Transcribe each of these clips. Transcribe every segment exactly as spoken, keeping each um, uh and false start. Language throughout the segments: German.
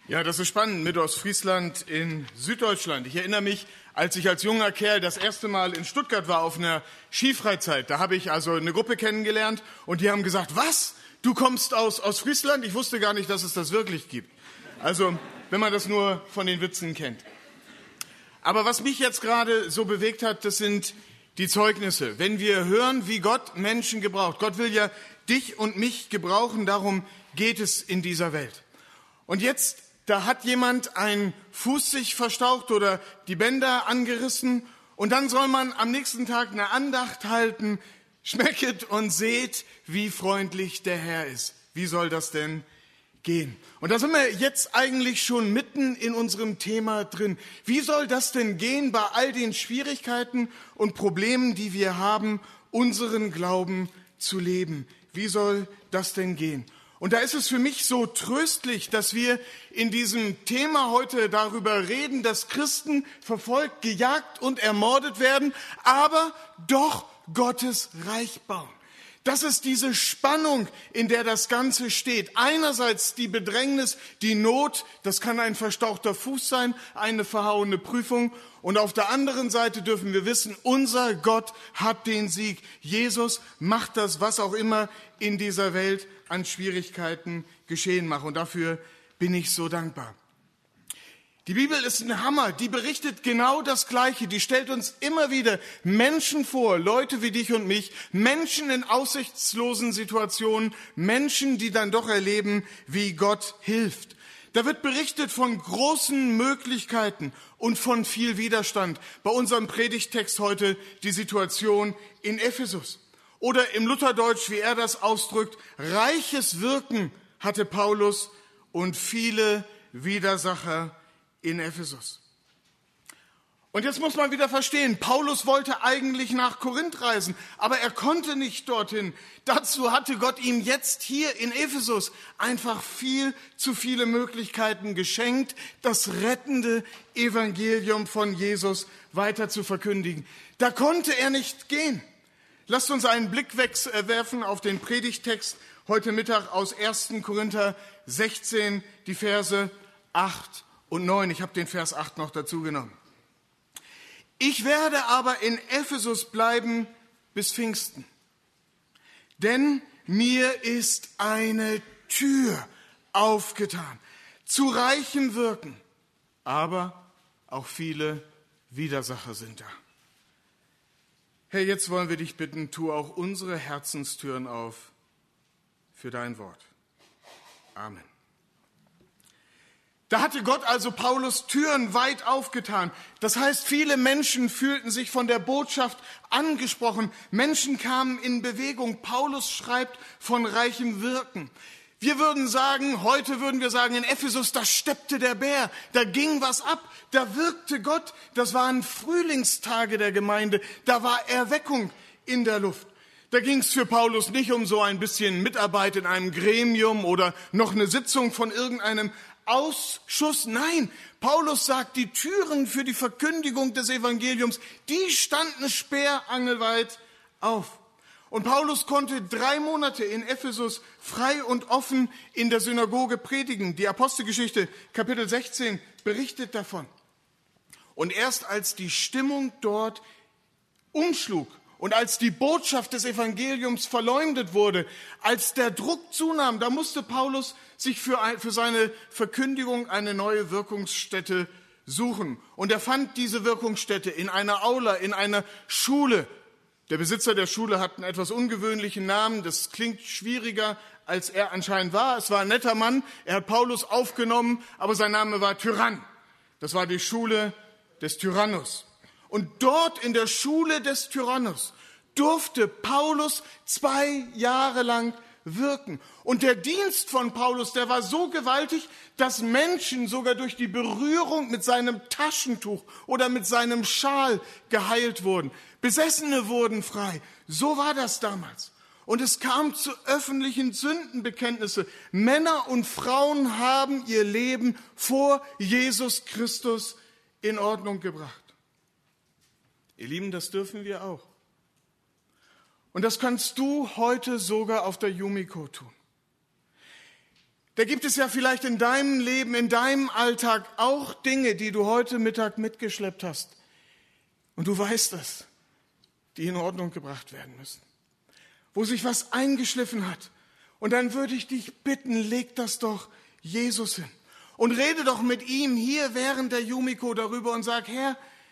Ja, das ist spannend mit Ostfriesland in Süddeutschland. Ich erinnere mich, als ich als junger Kerl das erste Mal in Stuttgart war auf einer Skifreizeit. Da habe ich also eine Gruppe kennengelernt und die haben gesagt, was? Du kommst aus Ostfriesland? Ich wusste gar nicht, dass es das wirklich gibt. Also, wenn man das nur von den Witzen kennt. Aber was mich jetzt gerade so bewegt hat, das sind die Zeugnisse. Wenn wir hören, wie Gott Menschen gebraucht. Gott will ja dich und mich gebrauchen, darum geht es in dieser Welt. Und jetzt, da hat jemand einen Fuß sich verstaucht oder die Bänder angerissen und dann soll man am nächsten Tag eine Andacht halten, schmecket und seht, wie freundlich der Herr ist. Wie soll das denn gehen? Und da sind wir jetzt eigentlich schon mitten in unserem Thema drin. Wie soll das denn gehen bei all den Schwierigkeiten und Problemen, die wir haben, unseren Glauben zu leben? Wie soll das denn gehen? Und da ist es für mich so tröstlich, dass wir in diesem Thema heute darüber reden, dass Christen verfolgt, gejagt und ermordet werden, aber doch Gottes Reich bauen. Das ist diese Spannung, in der das Ganze steht. Einerseits die Bedrängnis, die Not, das kann ein verstauchter Fuß sein, eine verhauene Prüfung. Und auf der anderen Seite dürfen wir wissen, unser Gott hat den Sieg. Jesus macht das, was auch immer in dieser Welt an Schwierigkeiten geschehen macht. Und dafür bin ich so dankbar. Die Bibel ist ein Hammer, die berichtet genau das Gleiche. Die stellt uns immer wieder Menschen vor, Leute wie dich und mich, Menschen in aussichtslosen Situationen, Menschen, die dann doch erleben, wie Gott hilft. Da wird berichtet von großen Möglichkeiten und von viel Widerstand. Bei unserem Predigttext heute die Situation in Ephesus. Oder im Lutherdeutsch, wie er das ausdrückt, reiches Wirken hatte Paulus und viele Widersacher in Ephesus. Und jetzt muss man wieder verstehen, Paulus wollte eigentlich nach Korinth reisen, aber er konnte nicht dorthin. Dazu hatte Gott ihm jetzt hier in Ephesus einfach viel zu viele Möglichkeiten geschenkt, das rettende Evangelium von Jesus weiter zu verkündigen. Da konnte er nicht gehen. Lasst uns einen Blick werfen auf den Predigttext heute Mittag aus ersten Korinther sechzehn, die Verse acht und neun. Ich habe den Vers acht noch dazu genommen. Ich werde aber in Ephesus bleiben bis Pfingsten, denn mir ist eine Tür aufgetan, zu reichem Wirken, aber auch viele Widersacher sind da. Herr, jetzt wollen wir dich bitten, tu auch unsere Herzenstüren auf für dein Wort. Amen. Da hatte Gott also Paulus Türen weit aufgetan. Das heißt, viele Menschen fühlten sich von der Botschaft angesprochen. Menschen kamen in Bewegung. Paulus schreibt von reichem Wirken. Wir würden sagen, heute würden wir sagen, in Ephesus, da steppte der Bär, da ging was ab, da wirkte Gott. Das waren Frühlingstage der Gemeinde, da war Erweckung in der Luft. Da ging es für Paulus nicht um so ein bisschen Mitarbeit in einem Gremium oder noch eine Sitzung von irgendeinem Ausschuss. Nein, Paulus sagt, die Türen für die Verkündigung des Evangeliums, die standen sperrangelweit auf. Und Paulus konnte drei Monate in Ephesus frei und offen in der Synagoge predigen. Die Apostelgeschichte, Kapitel sechzehn, berichtet davon. Und erst als die Stimmung dort umschlug und als die Botschaft des Evangeliums verleumdet wurde, als der Druck zunahm, da musste Paulus sich für, ein, für seine Verkündigung eine neue Wirkungsstätte suchen. Und er fand diese Wirkungsstätte in einer Aula, in einer Schule. Der Besitzer der Schule hat einen etwas ungewöhnlichen Namen, das klingt schwieriger, als er anscheinend war. Es war ein netter Mann, er hat Paulus aufgenommen, aber sein Name war Tyrann. Das war die Schule des Tyrannus. Und dort in der Schule des Tyrannus durfte Paulus zwei Jahre lang wirken. Und der Dienst von Paulus, der war so gewaltig, dass Menschen sogar durch die Berührung mit seinem Taschentuch oder mit seinem Schal geheilt wurden. Besessene wurden frei. So war das damals. Und es kam zu öffentlichen Sündenbekenntnissen. Männer und Frauen haben ihr Leben vor Jesus Christus in Ordnung gebracht. Ihr Lieben, das dürfen wir auch. Und das kannst du heute sogar auf der Yumiko tun. Da gibt es ja vielleicht in deinem Leben, in deinem Alltag auch Dinge, die du heute Mittag mitgeschleppt hast. Und du weißt es, die in Ordnung gebracht werden müssen. Wo sich was eingeschliffen hat. Und dann würde ich dich bitten, leg das doch Jesus hin. Und rede doch mit ihm hier während der Yumiko darüber und sag, Herr,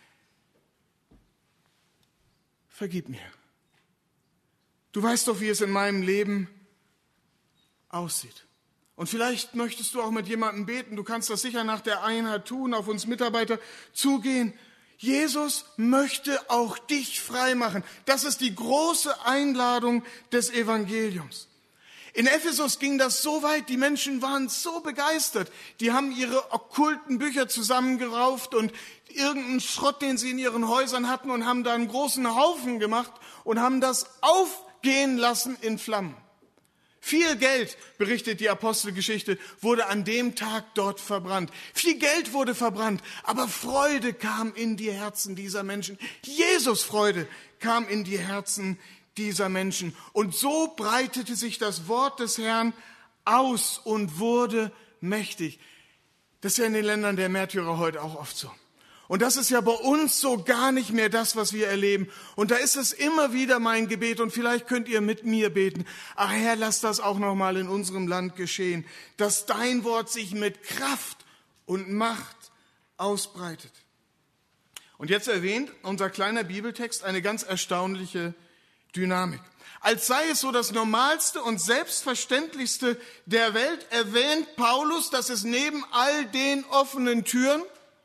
vergib mir. Du weißt doch, wie es in meinem Leben aussieht. Und vielleicht möchtest du auch mit jemandem beten. Du kannst das sicher nach der Einheit tun, auf uns Mitarbeiter zugehen. Jesus möchte auch dich frei machen. Das ist die große Einladung des Evangeliums. In Ephesus ging das so weit, die Menschen waren so begeistert. Die haben ihre okkulten Bücher zusammengerauft und irgendeinen Schrott, den sie in ihren Häusern hatten, und haben da einen großen Haufen gemacht und haben das aufgehen lassen in Flammen. Viel Geld, berichtet die Apostelgeschichte, wurde an dem Tag dort verbrannt. Viel Geld wurde verbrannt, aber Freude kam in die Herzen dieser Menschen. Jesus Freude kam in die Herzen dieser Menschen. Und so breitete sich das Wort des Herrn aus und wurde mächtig. Das ist ja in den Ländern der Märtyrer heute auch oft so. Und das ist ja bei uns so gar nicht mehr das, was wir erleben. Und da ist es immer wieder mein Gebet, und vielleicht könnt ihr mit mir beten. Ach Herr, lass das auch noch mal in unserem Land geschehen, dass dein Wort sich mit Kraft und Macht ausbreitet. Und jetzt erwähnt unser kleiner Bibeltext eine ganz erstaunliche Dynamik. Als sei es so das Normalste und Selbstverständlichste der Welt, erwähnt Paulus, dass es neben all den offenen Türen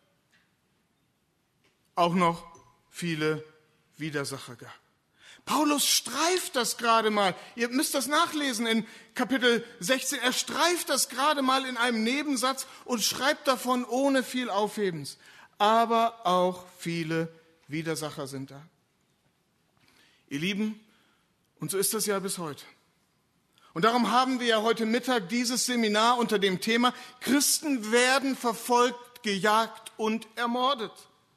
auch noch viele Widersacher gab. Paulus streift das gerade mal. Ihr müsst das nachlesen in Kapitel sechzehn. Er streift das gerade mal in einem Nebensatz und schreibt davon ohne viel Aufhebens. Aber auch viele Widersacher sind da. Ihr Lieben, und so ist das ja bis heute. Und darum haben wir ja heute Mittag dieses Seminar unter dem Thema Christen werden verfolgt, gejagt und ermordet.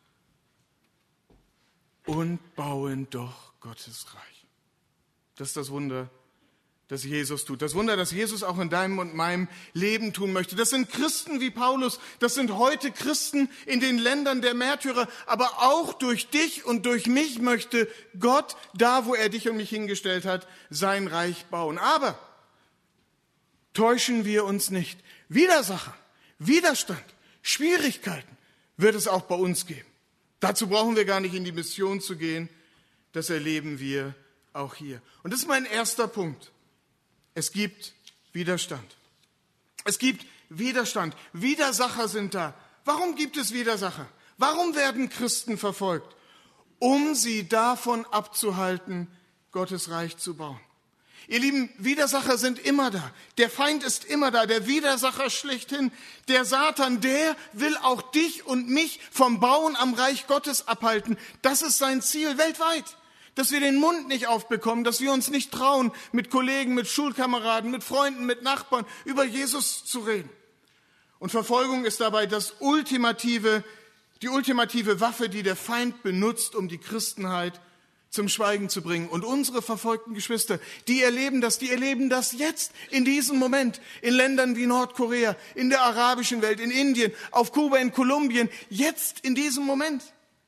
Und bauen doch Gottes Reich. Das ist das Wunder, das Jesus tut. Das Wunder, das Jesus auch in deinem und meinem Leben tun möchte. Das sind Christen wie Paulus. Das sind heute Christen in den Ländern der Märtyrer. Aber auch durch dich und durch mich möchte Gott, da wo er dich und mich hingestellt hat, sein Reich bauen. Aber täuschen wir uns nicht. Widersacher, Widerstand, Schwierigkeiten wird es auch bei uns geben. Dazu brauchen wir gar nicht in die Mission zu gehen. Das erleben wir auch hier. Und das ist mein erster Punkt. Es gibt Widerstand. Es gibt Widerstand. Widersacher sind da. Warum gibt es Widersacher? Warum werden Christen verfolgt? Um sie davon abzuhalten, Gottes Reich zu bauen. Ihr Lieben, Widersacher sind immer da. Der Feind ist immer da. Der Widersacher schlechthin, der Satan, der will auch dich und mich vom Bauen am Reich Gottes abhalten. Das ist sein Ziel weltweit. Dass wir den Mund nicht aufbekommen, dass wir uns nicht trauen, mit Kollegen, mit Schulkameraden, mit Freunden, mit Nachbarn über Jesus zu reden. Und Verfolgung ist dabei das ultimative, die ultimative Waffe, die der Feind benutzt, um die Christenheit zum Schweigen zu bringen. Und unsere verfolgten Geschwister, die erleben das, die erleben das jetzt, in diesem Moment, in Ländern wie Nordkorea, in der arabischen Welt, in Indien, auf Kuba, in Kolumbien, jetzt in diesem Moment.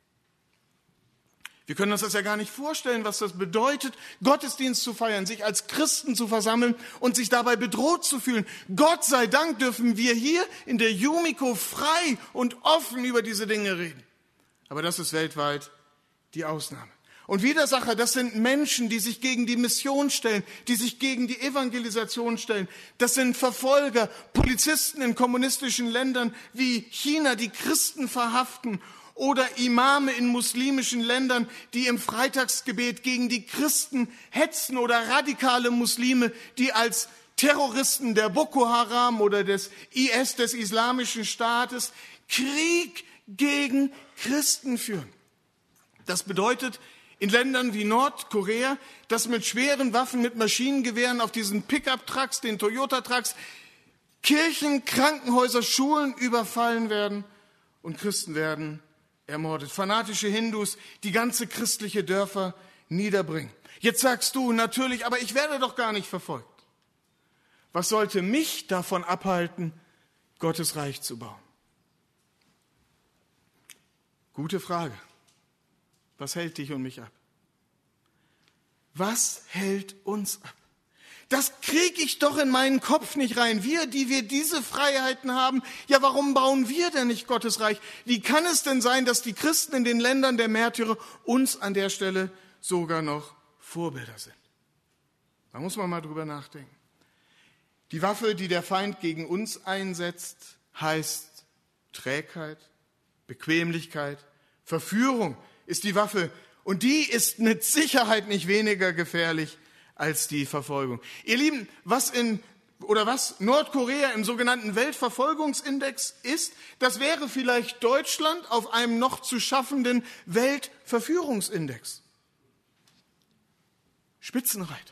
Wir können uns das ja gar nicht vorstellen, was das bedeutet, Gottesdienst zu feiern, sich als Christen zu versammeln und sich dabei bedroht zu fühlen. Gott sei Dank dürfen wir hier in der Yumiko frei und offen über diese Dinge reden. Aber das ist weltweit die Ausnahme. Und Widersacher, das sind Menschen, die sich gegen die Mission stellen, die sich gegen die Evangelisation stellen. Das sind Verfolger, Polizisten in kommunistischen Ländern wie China, die Christen verhaften, oder Imame in muslimischen Ländern, die im Freitagsgebet gegen die Christen hetzen, oder radikale Muslime, die als Terroristen der Boko Haram oder des I S, des Islamischen Staates, Krieg gegen Christen führen. Das bedeutet, in Ländern wie Nordkorea, dass mit schweren Waffen, mit Maschinengewehren auf diesen Pickup-Trucks, den Toyota-Trucks, Kirchen, Krankenhäuser, Schulen überfallen werden und Christen werden ermordet. Fanatische Hindus, die ganze christliche Dörfer niederbringen. Jetzt sagst du natürlich, aber ich werde doch gar nicht verfolgt. Was sollte mich davon abhalten, Gottes Reich zu bauen? Gute Frage. Was hält dich und mich ab? Was hält uns ab? Das kriege ich doch in meinen Kopf nicht rein. Wir, die wir diese Freiheiten haben, ja, warum bauen wir denn nicht Gottes Reich? Wie kann es denn sein, dass die Christen in den Ländern der Märtyrer uns an der Stelle sogar noch Vorbilder sind? Da muss man mal drüber nachdenken. Die Waffe, die der Feind gegen uns einsetzt, heißt Trägheit, Bequemlichkeit, Verführung ist die Waffe. Und die ist mit Sicherheit nicht weniger gefährlich als die Verfolgung. Ihr Lieben, was in oder was Nordkorea im sogenannten Weltverfolgungsindex ist, das wäre vielleicht Deutschland auf einem noch zu schaffenden Weltverführungsindex. Spitzenreiter.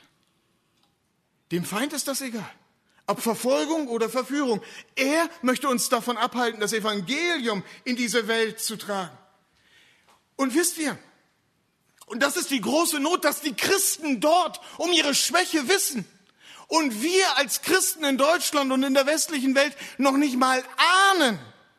Dem Feind ist das egal. Ob Verfolgung oder Verführung. Er möchte uns davon abhalten, das Evangelium in diese Welt zu tragen. Und wisst ihr, und das ist die große Not, dass die Christen dort um ihre Schwäche wissen. Und wir als Christen in Deutschland und in der westlichen Welt noch nicht mal ahnen,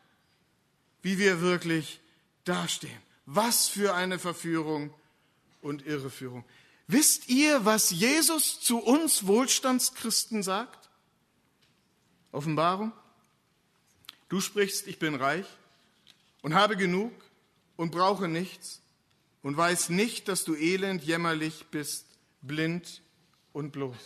wie wir wirklich dastehen. Was für eine Verführung und Irreführung. Wisst ihr, was Jesus zu uns Wohlstandschristen sagt? Offenbarung. Du sprichst, ich bin reich und habe genug und brauche nichts. Und weiß nicht, dass du elend, jämmerlich bist, blind und bloß.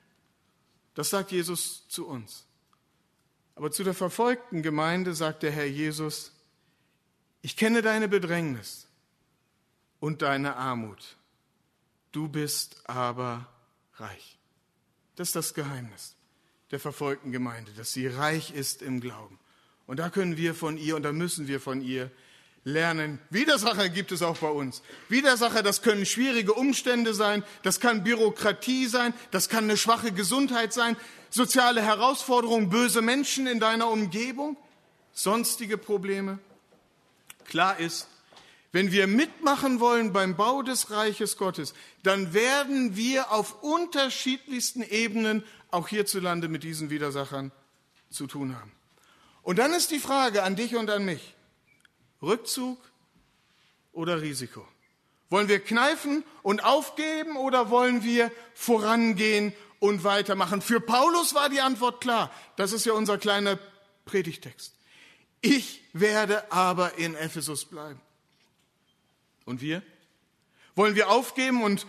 Das sagt Jesus zu uns. Aber zu der verfolgten Gemeinde sagt der Herr Jesus, ich kenne deine Bedrängnis und deine Armut. Du bist aber reich. Das ist das Geheimnis der verfolgten Gemeinde, dass sie reich ist im Glauben. Und da können wir von ihr und da müssen wir von ihr lernen. Widersacher gibt es auch bei uns. Widersacher, das können schwierige Umstände sein, das kann Bürokratie sein, das kann eine schwache Gesundheit sein, soziale Herausforderungen, böse Menschen in deiner Umgebung, sonstige Probleme. Klar ist, wenn wir mitmachen wollen beim Bau des Reiches Gottes, dann werden wir auf unterschiedlichsten Ebenen auch hierzulande mit diesen Widersachern zu tun haben. Und dann ist die Frage an dich und an mich, Rückzug oder Risiko? Wollen wir kneifen und aufgeben oder wollen wir vorangehen und weitermachen? Für Paulus war die Antwort klar. Das ist ja unser kleiner Predigtext. Ich werde aber in Ephesus bleiben. Und wir? Wollen wir aufgeben und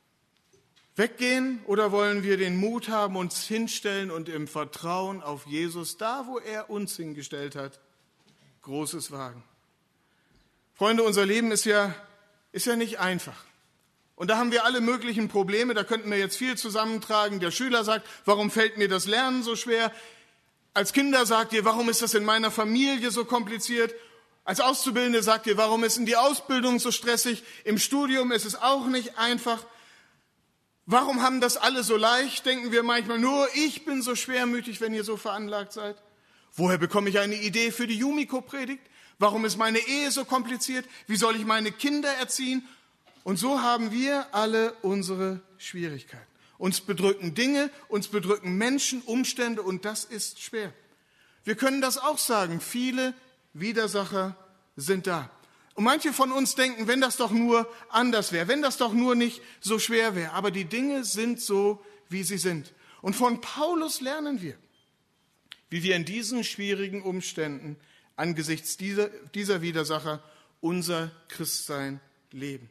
weggehen oder wollen wir den Mut haben, uns hinstellen und im Vertrauen auf Jesus, da wo er uns hingestellt hat, Großes wagen? Freunde, unser Leben ist ja, ist ja nicht einfach. Und da haben wir alle möglichen Probleme, da könnten wir jetzt viel zusammentragen. Der Schüler sagt, warum fällt mir das Lernen so schwer? Als Kinder sagt ihr, warum ist das in meiner Familie so kompliziert? Als Auszubildende sagt ihr, warum ist denn die Ausbildung so stressig? Im Studium ist es auch nicht einfach. Warum haben das alle so leicht? Denken wir manchmal, nur ich bin so schwermütig, wenn ihr so veranlagt seid. Woher bekomme ich eine Idee für die Jumiko-Predigt? Warum ist meine Ehe so kompliziert? Wie soll ich meine Kinder erziehen? Und so haben wir alle unsere Schwierigkeiten. Uns bedrücken Dinge, uns bedrücken Menschen, Umstände und das ist schwer. Wir können das auch sagen, viele Widersacher sind da. Und manche von uns denken, wenn das doch nur anders wäre, wenn das doch nur nicht so schwer wäre. Aber die Dinge sind so, wie sie sind. Und von Paulus lernen wir, wie wir in diesen schwierigen Umständen angesichts dieser, dieser Widersacher unser Christsein leben.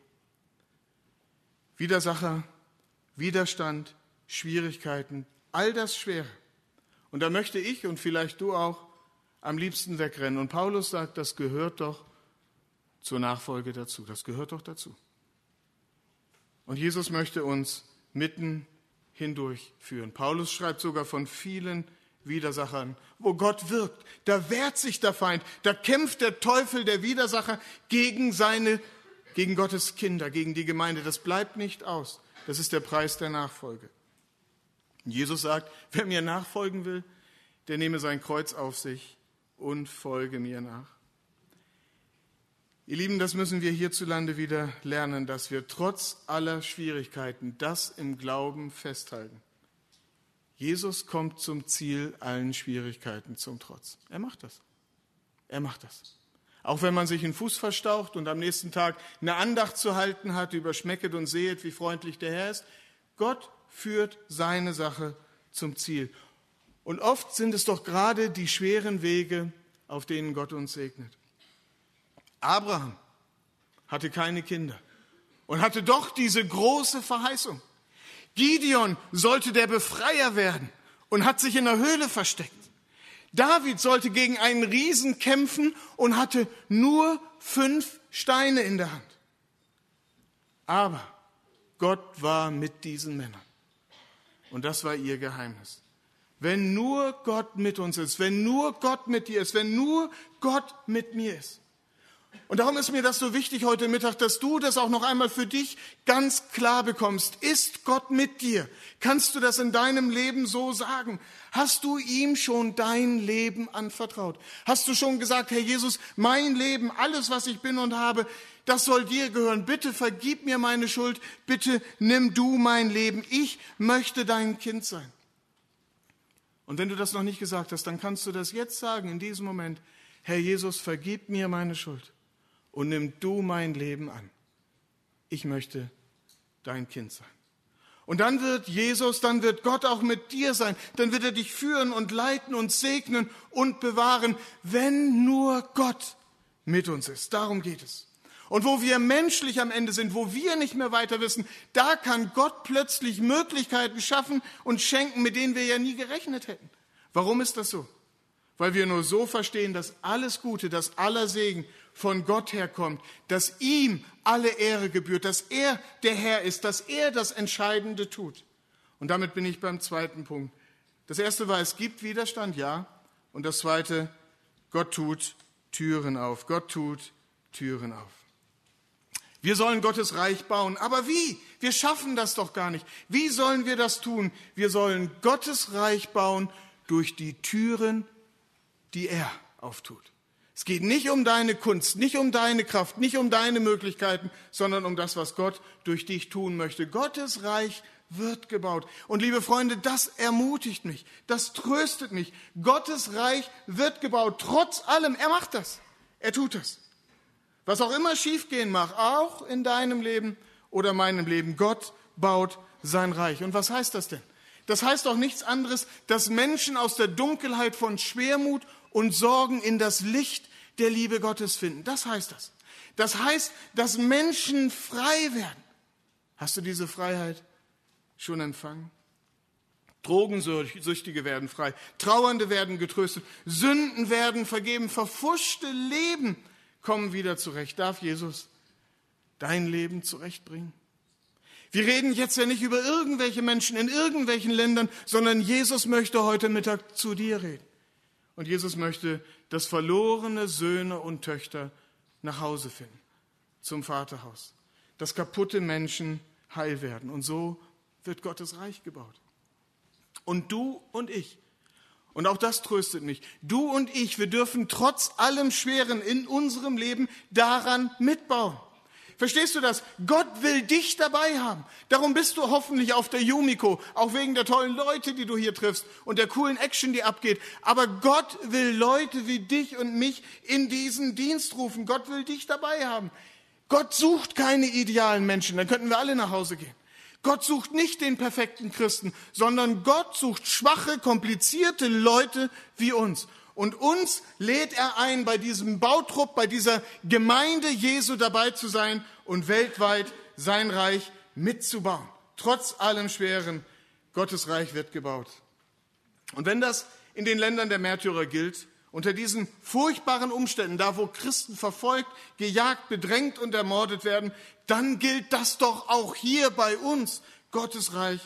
Widersacher, Widerstand, Schwierigkeiten, all das Schwere. Und da möchte ich und vielleicht du auch am liebsten wegrennen. Und Paulus sagt, das gehört doch zur Nachfolge dazu. Das gehört doch dazu. Und Jesus möchte uns mitten hindurch führen. Paulus schreibt sogar von vielen Widersachern, wo Gott wirkt. Da wehrt sich der Feind, da kämpft der Teufel, der Widersacher, gegen seine, gegen Gottes Kinder, gegen die Gemeinde. Das bleibt nicht aus. Das ist der Preis der Nachfolge. Und Jesus sagt, wer mir nachfolgen will, der nehme sein Kreuz auf sich und folge mir nach. Ihr Lieben, das müssen wir hierzulande wieder lernen, dass wir trotz aller Schwierigkeiten das im Glauben festhalten. Jesus kommt zum Ziel allen Schwierigkeiten zum Trotz. Er macht das. Er macht das. Auch wenn man sich den Fuß verstaucht und am nächsten Tag eine Andacht zu halten hat über Schmecket und sehet, wie freundlich der Herr ist. Gott führt seine Sache zum Ziel. Und oft sind es doch gerade die schweren Wege, auf denen Gott uns segnet. Abraham hatte keine Kinder und hatte doch diese große Verheißung. Gideon sollte der Befreier werden und hat sich in der Höhle versteckt. David sollte gegen einen Riesen kämpfen und hatte nur fünf Steine in der Hand. Aber Gott war mit diesen Männern. Und das war ihr Geheimnis. Wenn nur Gott mit uns ist, wenn nur Gott mit dir ist, wenn nur Gott mit mir ist. Und darum ist mir das so wichtig heute Mittag, dass du das auch noch einmal für dich ganz klar bekommst. Ist Gott mit dir? Kannst du das in deinem Leben so sagen? Hast du ihm schon dein Leben anvertraut? Hast du schon gesagt, Herr Jesus, mein Leben, alles, was ich bin und habe, das soll dir gehören. Bitte vergib mir meine Schuld. Bitte nimm du mein Leben. Ich möchte dein Kind sein. Und wenn du das noch nicht gesagt hast, dann kannst du das jetzt sagen, in diesem Moment. Herr Jesus, vergib mir meine Schuld und nimm du mein Leben an. Ich möchte dein Kind sein. Und dann wird Jesus, dann wird Gott auch mit dir sein. Dann wird er dich führen und leiten und segnen und bewahren, wenn nur Gott mit uns ist. Darum geht es. Und wo wir menschlich am Ende sind, wo wir nicht mehr weiter wissen, da kann Gott plötzlich Möglichkeiten schaffen und schenken, mit denen wir ja nie gerechnet hätten. Warum ist das so? Weil wir nur so verstehen, dass alles Gute, dass aller Segen von Gott herkommt, dass ihm alle Ehre gebührt, dass er der Herr ist, dass er das Entscheidende tut. Und damit bin ich beim zweiten Punkt. Das erste war, es gibt Widerstand, ja. Und das zweite, Gott tut Türen auf. Gott tut Türen auf. Wir sollen Gottes Reich bauen. Aber wie? Wir schaffen das doch gar nicht. Wie sollen wir das tun? Wir sollen Gottes Reich bauen durch die Türen, die er auftut. Es geht nicht um deine Kunst, nicht um deine Kraft, nicht um deine Möglichkeiten, sondern um das, was Gott durch dich tun möchte. Gottes Reich wird gebaut. Und liebe Freunde, das ermutigt mich, das tröstet mich. Gottes Reich wird gebaut, trotz allem. Er macht das, er tut das. Was auch immer schiefgehen mag, auch in deinem Leben oder meinem Leben, Gott baut sein Reich. Und was heißt das denn? Das heißt doch nichts anderes, dass Menschen aus der Dunkelheit von Schwermut und Sorgen in das Licht der Liebe Gottes finden. Das heißt das. Das heißt, dass Menschen frei werden. Hast du diese Freiheit schon empfangen? Drogensüchtige werden frei, Trauernde werden getröstet, Sünden werden vergeben, verpfuschte Leben kommen wieder zurecht. Darf Jesus dein Leben zurechtbringen? Wir reden jetzt ja nicht über irgendwelche Menschen in irgendwelchen Ländern, sondern Jesus möchte heute Mittag zu dir reden. Und Jesus möchte, dass verlorene Söhne und Töchter nach Hause finden, zum Vaterhaus. Dass kaputte Menschen heil werden. Und so wird Gottes Reich gebaut. Und du und ich, und auch das tröstet mich, du und ich, wir dürfen trotz allem Schweren in unserem Leben daran mitbauen. Verstehst du das? Gott will dich dabei haben. Darum bist du hoffentlich auf der Yumiko, auch wegen der tollen Leute, die du hier triffst und der coolen Action, die abgeht. Aber Gott will Leute wie dich und mich in diesen Dienst rufen. Gott will dich dabei haben. Gott sucht keine idealen Menschen, dann könnten wir alle nach Hause gehen. Gott sucht nicht den perfekten Christen, sondern Gott sucht schwache, komplizierte Leute wie uns. Und uns lädt er ein, bei diesem Bautrupp, bei dieser Gemeinde Jesu dabei zu sein und weltweit sein Reich mitzubauen. Trotz allem Schweren, Gottes Reich wird gebaut. Und wenn das in den Ländern der Märtyrer gilt, unter diesen furchtbaren Umständen, da wo Christen verfolgt, gejagt, bedrängt und ermordet werden, dann gilt das doch auch hier bei uns. Gottes Reich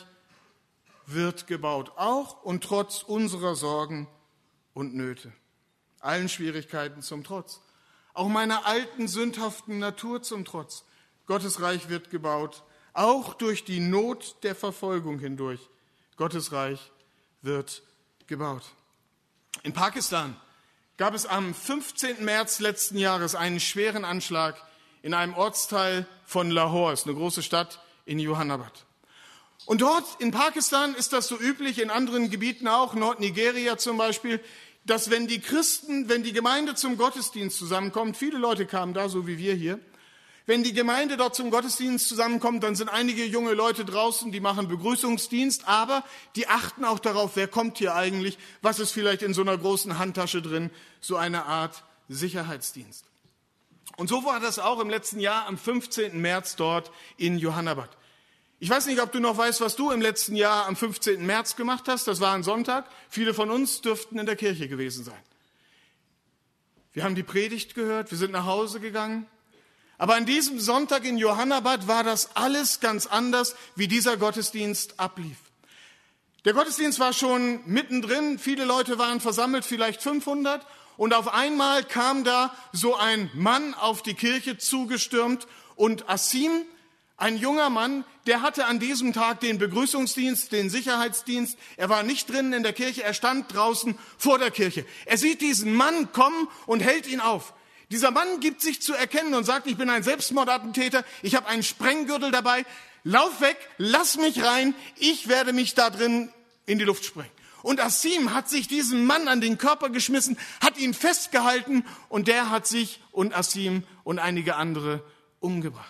wird gebaut, auch und trotz unserer Sorgen und Nöte, allen Schwierigkeiten zum Trotz, auch meiner alten, sündhaften Natur zum Trotz. Gottes Reich wird gebaut, auch durch die Not der Verfolgung hindurch. Gottes Reich wird gebaut. In Pakistan gab es am fünfzehnten März letzten Jahres einen schweren Anschlag in einem Ortsteil von Lahore, ist eine große Stadt in Johannabad. Und dort in Pakistan ist das so üblich, in anderen Gebieten auch, Nordnigeria zum Beispiel, dass wenn die Christen, wenn die Gemeinde zum Gottesdienst zusammenkommt, viele Leute kamen da, so wie wir hier, wenn die Gemeinde dort zum Gottesdienst zusammenkommt, dann sind einige junge Leute draußen, die machen Begrüßungsdienst, aber die achten auch darauf, wer kommt hier eigentlich, was ist vielleicht in so einer großen Handtasche drin, so eine Art Sicherheitsdienst. Und so war das auch im letzten Jahr am fünfzehnten März dort in Johannabad. Ich weiß nicht, ob du noch weißt, was du im letzten Jahr am fünfzehnten März gemacht hast. Das war ein Sonntag. Viele von uns dürften in der Kirche gewesen sein. Wir haben die Predigt gehört, wir sind nach Hause gegangen. Aber an diesem Sonntag in Johannabad war das alles ganz anders, wie dieser Gottesdienst ablief. Der Gottesdienst war schon mittendrin, viele Leute waren versammelt, vielleicht fünfhundert. Und auf einmal kam da so ein Mann auf die Kirche zugestürmt und Asim, ein junger Mann, der hatte an diesem Tag den Begrüßungsdienst, den Sicherheitsdienst. Er war nicht drinnen in der Kirche, er stand draußen vor der Kirche. Er sieht diesen Mann kommen und hält ihn auf. Dieser Mann gibt sich zu erkennen und sagt, ich bin ein Selbstmordattentäter, ich habe einen Sprenggürtel dabei, lauf weg, lass mich rein, ich werde mich da drin in die Luft sprengen. Und Asim hat sich diesem Mann an den Körper geschmissen, hat ihn festgehalten und der hat sich und Asim und einige andere umgebracht.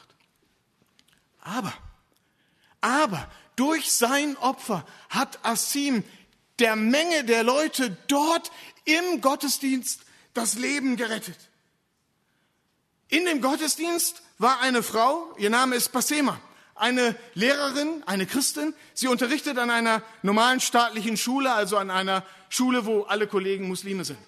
Aber, aber durch sein Opfer hat Asim der Menge der Leute dort im Gottesdienst das Leben gerettet. In dem Gottesdienst war eine Frau, ihr Name ist Basema, eine Lehrerin, eine Christin. Sie unterrichtet an einer normalen staatlichen Schule, also an einer Schule, wo alle Kollegen Muslime sind.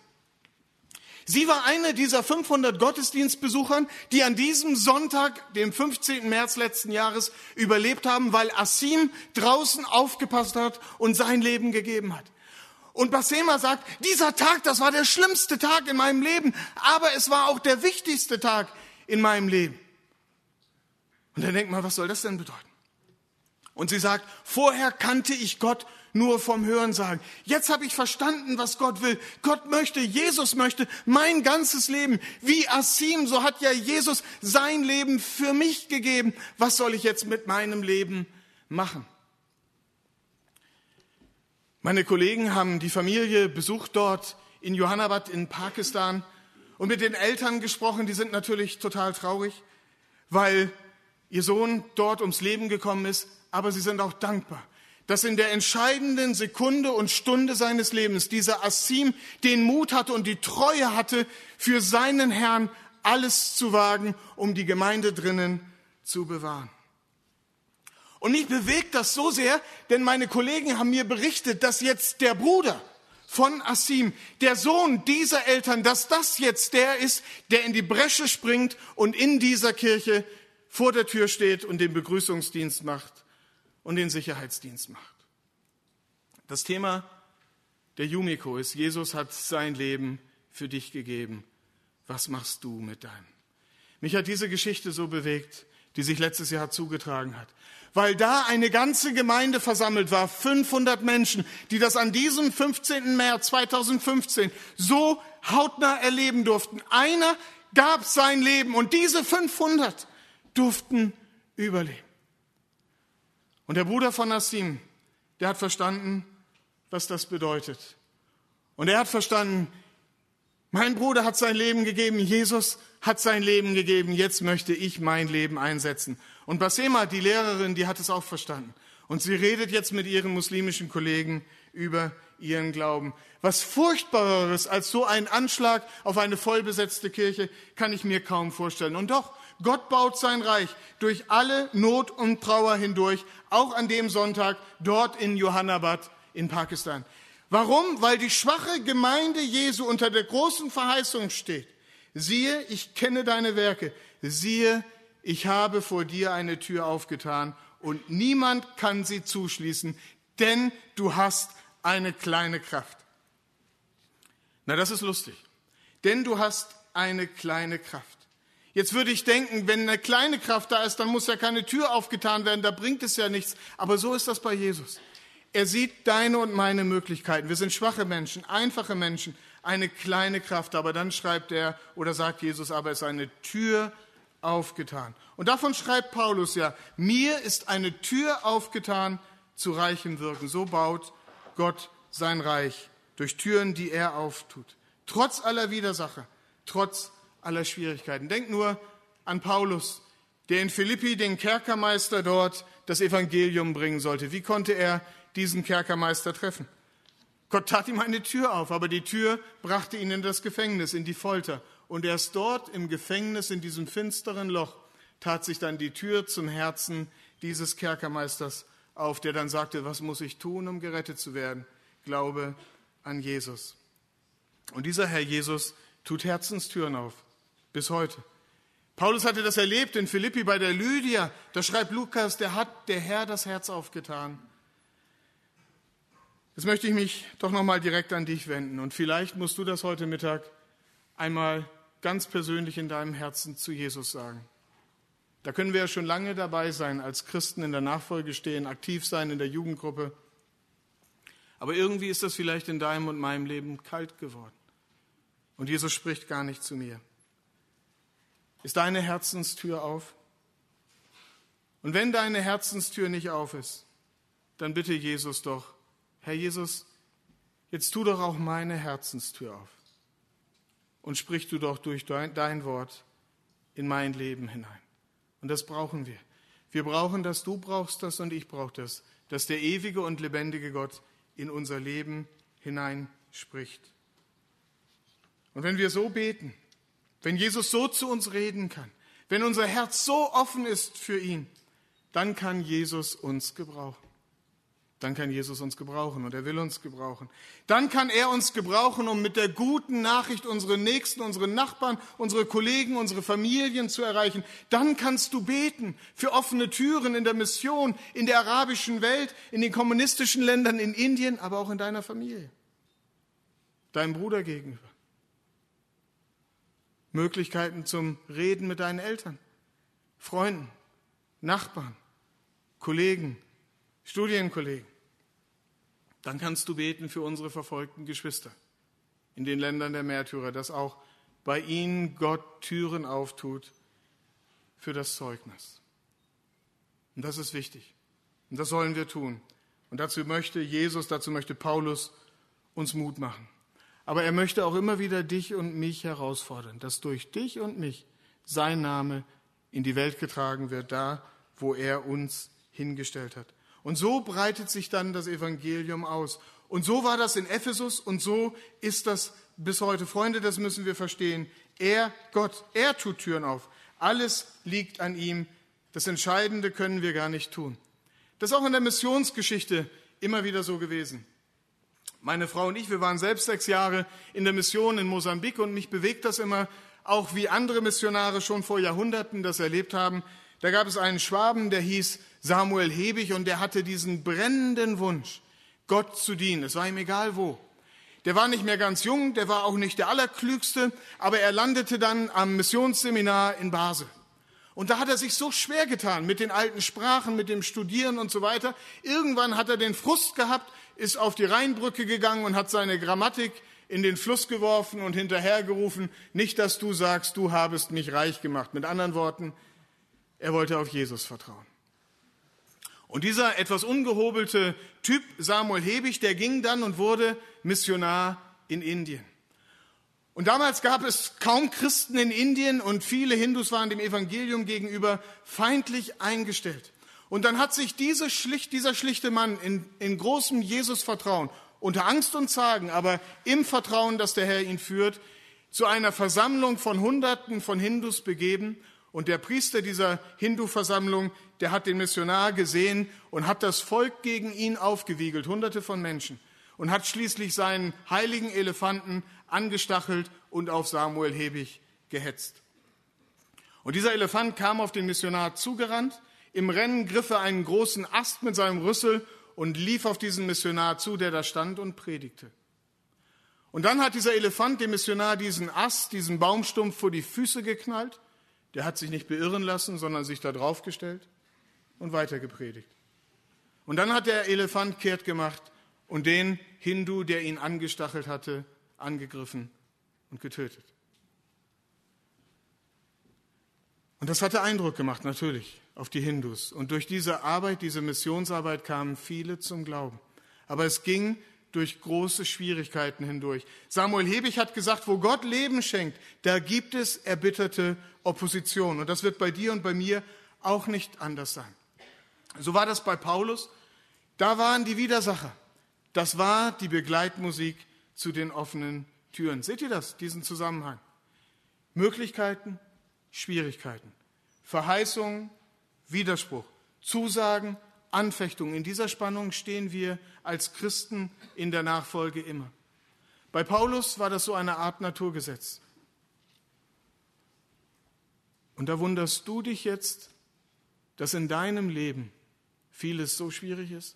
Sie war eine dieser fünfhundert Gottesdienstbesuchern, die an diesem Sonntag, dem fünfzehnten März letzten Jahres, überlebt haben, weil Asim draußen aufgepasst hat und sein Leben gegeben hat. Und Basema sagt, dieser Tag, das war der schlimmste Tag in meinem Leben, aber es war auch der wichtigste Tag in meinem Leben. Und dann denkt man, was soll das denn bedeuten? Und sie sagt, vorher kannte ich Gott nur vom Hörensagen. Jetzt habe ich verstanden, was Gott will. Gott möchte, Jesus möchte mein ganzes Leben. Wie Asim, so hat ja Jesus sein Leben für mich gegeben. Was soll ich jetzt mit meinem Leben machen? Meine Kollegen haben die Familie besucht dort in Johannabad in Pakistan und mit den Eltern gesprochen. Die sind natürlich total traurig, weil ihr Sohn dort ums Leben gekommen ist. Aber sie sind auch dankbar, dass in der entscheidenden Sekunde und Stunde seines Lebens dieser Asim den Mut hatte und die Treue hatte, für seinen Herrn alles zu wagen, um die Gemeinde drinnen zu bewahren. Und mich bewegt das so sehr, denn meine Kollegen haben mir berichtet, dass jetzt der Bruder von Asim, der Sohn dieser Eltern, dass das jetzt der ist, der in die Bresche springt und in dieser Kirche vor der Tür steht und den Begrüßungsdienst macht und den Sicherheitsdienst macht. Das Thema der Yumiko ist, Jesus hat sein Leben für dich gegeben. Was machst du mit deinem? Mich hat diese Geschichte so bewegt, die sich letztes Jahr zugetragen hat. Weil da eine ganze Gemeinde versammelt war, fünfhundert Menschen, die das an diesem fünfzehnten März zweitausendfünfzehn so hautnah erleben durften. Einer gab sein Leben und diese fünfhundert durften überleben. Und der Bruder von Asim, der hat verstanden, was das bedeutet. Und er hat verstanden, mein Bruder hat sein Leben gegeben, Jesus hat sein Leben gegeben, jetzt möchte ich mein Leben einsetzen. Und Basema, die Lehrerin, die hat es auch verstanden. Und sie redet jetzt mit ihren muslimischen Kollegen über ihren Glauben. Was Furchtbareres als so ein Anschlag auf eine vollbesetzte Kirche kann ich mir kaum vorstellen. Und doch, Gott baut sein Reich durch alle Not und Trauer hindurch, auch an dem Sonntag dort in Johannabad in Pakistan. Warum? Weil die schwache Gemeinde Jesu unter der großen Verheißung steht. Siehe, ich kenne deine Werke. Siehe, ich habe vor dir eine Tür aufgetan und niemand kann sie zuschließen, denn du hast eine kleine Kraft. Na, das ist lustig. Denn du hast eine kleine Kraft. Jetzt würde ich denken, wenn eine kleine Kraft da ist, dann muss ja keine Tür aufgetan werden, da bringt es ja nichts. Aber so ist das bei Jesus. Er sieht deine und meine Möglichkeiten. Wir sind schwache Menschen, einfache Menschen, eine kleine Kraft. Aber dann schreibt er oder sagt Jesus, aber es ist eine Tür aufgetan. Und davon schreibt Paulus ja, mir ist eine Tür aufgetan zu reichem Wirken. So baut Gott sein Reich durch Türen, die er auftut. Trotz aller Widersacher, trotz aller Schwierigkeiten. Denk nur an Paulus, der in Philippi den Kerkermeister dort das Evangelium bringen sollte. Wie konnte er diesen Kerkermeister treffen? Gott tat ihm eine Tür auf, aber die Tür brachte ihn in das Gefängnis, in die Folter. Und erst dort im Gefängnis, in diesem finsteren Loch, tat sich dann die Tür zum Herzen dieses Kerkermeisters auf, der dann sagte, was muss ich tun, um gerettet zu werden? Glaube an Jesus. Und dieser Herr Jesus tut Herzenstüren auf, bis heute. Paulus hatte das erlebt in Philippi bei der Lydia. Da schreibt Lukas, der hat der Herr das Herz aufgetan. Jetzt möchte ich mich doch nochmal direkt an dich wenden. Und vielleicht musst du das heute Mittag einmal ganz persönlich in deinem Herzen zu Jesus sagen. Da können wir ja schon lange dabei sein, als Christen in der Nachfolge stehen, aktiv sein in der Jugendgruppe. Aber irgendwie ist das vielleicht in deinem und meinem Leben kalt geworden. Und Jesus spricht gar nicht zu mir. Ist deine Herzenstür auf? Und wenn deine Herzenstür nicht auf ist, dann bitte Jesus doch, Herr Jesus, jetzt tu doch auch meine Herzenstür auf und sprich du doch durch dein, dein Wort in mein Leben hinein. Und das brauchen wir. Wir brauchen das, du brauchst das und ich brauche das, dass der ewige und lebendige Gott in unser Leben hinein spricht. Und wenn wir so beten, wenn Jesus so zu uns reden kann, wenn unser Herz so offen ist für ihn, dann kann Jesus uns gebrauchen. Dann kann Jesus uns gebrauchen und er will uns gebrauchen. Dann kann er uns gebrauchen, um mit der guten Nachricht unsere Nächsten, unsere Nachbarn, unsere Kollegen, unsere Familien zu erreichen. Dann kannst du beten für offene Türen in der Mission, in der arabischen Welt, in den kommunistischen Ländern, in Indien, aber auch in deiner Familie, deinem Bruder gegenüber. Möglichkeiten zum Reden mit deinen Eltern, Freunden, Nachbarn, Kollegen, Studienkollegen. Dann kannst du beten für unsere verfolgten Geschwister in den Ländern der Märtyrer, dass auch bei ihnen Gott Türen auftut für das Zeugnis. Und das ist wichtig. Und das sollen wir tun. Und dazu möchte Jesus, dazu möchte Paulus uns Mut machen. Aber er möchte auch immer wieder dich und mich herausfordern, dass durch dich und mich sein Name in die Welt getragen wird, da, wo er uns hingestellt hat. Und so breitet sich dann das Evangelium aus. Und so war das in Ephesus und so ist das bis heute. Freunde, das müssen wir verstehen. Er, Gott, er tut Türen auf. Alles liegt an ihm. Das Entscheidende können wir gar nicht tun. Das ist auch in der Missionsgeschichte immer wieder so gewesen. Meine Frau und ich, wir waren selbst sechs Jahre in der Mission in Mosambik und mich bewegt das immer, auch wie andere Missionare schon vor Jahrhunderten das erlebt haben. Da gab es einen Schwaben, der hieß Samuel Hebig und der hatte diesen brennenden Wunsch, Gott zu dienen. Es war ihm egal wo. Der war nicht mehr ganz jung, der war auch nicht der Allerklügste, aber er landete dann am Missionsseminar in Basel. Und da hat er sich so schwer getan mit den alten Sprachen, mit dem Studieren und so weiter. Irgendwann hat er den Frust gehabt, ist auf die Rheinbrücke gegangen und hat seine Grammatik in den Fluss geworfen und hinterhergerufen, nicht, dass du sagst, du habest mich reich gemacht. Mit anderen Worten, er wollte auf Jesus vertrauen. Und dieser etwas ungehobelte Typ, Samuel Hebig, der ging dann und wurde Missionar in Indien. Und damals gab es kaum Christen in Indien und viele Hindus waren dem Evangelium gegenüber feindlich eingestellt. Und dann hat sich diese schlicht, dieser schlichte Mann in, in großem Jesus-Vertrauen, unter Angst und Zagen, aber im Vertrauen, dass der Herr ihn führt, zu einer Versammlung von Hunderten von Hindus begeben. Und der Priester dieser Hindu-Versammlung, der hat den Missionar gesehen und hat das Volk gegen ihn aufgewiegelt, Hunderte von Menschen, und hat schließlich seinen heiligen Elefanten angestachelt und auf Samuel Hebig gehetzt. Und dieser Elefant kam auf den Missionar zugerannt. Im Rennen griff er einen großen Ast mit seinem Rüssel und lief auf diesen Missionar zu, der da stand und predigte. Und dann hat dieser Elefant dem Missionar diesen Ast, diesen Baumstumpf vor die Füße geknallt. Der hat sich nicht beirren lassen, sondern sich da draufgestellt und weiter gepredigt. Und dann hat der Elefant kehrt gemacht und den Hindu, der ihn angestachelt hatte, angegriffen und getötet. Und das hatte Eindruck gemacht, natürlich, auf die Hindus. Und durch diese Arbeit, diese Missionsarbeit kamen viele zum Glauben. Aber es ging durch große Schwierigkeiten hindurch. Samuel Hebig hat gesagt, wo Gott Leben schenkt, da gibt es erbitterte Opposition. Und das wird bei dir und bei mir auch nicht anders sein. So war das bei Paulus. Da waren die Widersacher. Das war die Begleitmusik zu den offenen Türen. Seht ihr das, diesen Zusammenhang? Möglichkeiten, Schwierigkeiten, Verheißungen, Widerspruch, Zusagen, Anfechtungen. In dieser Spannung stehen wir als Christen in der Nachfolge immer. Bei Paulus war das so eine Art Naturgesetz. Und da wunderst du dich jetzt, dass in deinem Leben vieles so schwierig ist?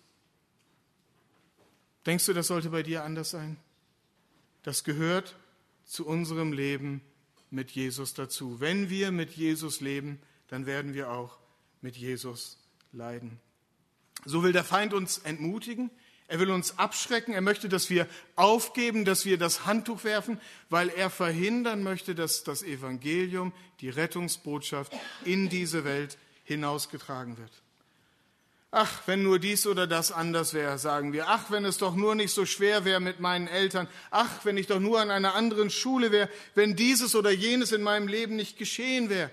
Denkst du, das sollte bei dir anders sein? Das gehört zu unserem Leben mit Jesus dazu. Wenn wir mit Jesus leben, dann werden wir auch mit Jesus leiden. So will der Feind uns entmutigen, er will uns abschrecken, er möchte, dass wir aufgeben, dass wir das Handtuch werfen, weil er verhindern möchte, dass das Evangelium, die Rettungsbotschaft in diese Welt hinausgetragen wird. Ach, wenn nur dies oder das anders wäre, sagen wir. Ach, wenn es doch nur nicht so schwer wäre mit meinen Eltern. Ach, wenn ich doch nur an einer anderen Schule wäre, wenn dieses oder jenes in meinem Leben nicht geschehen wäre.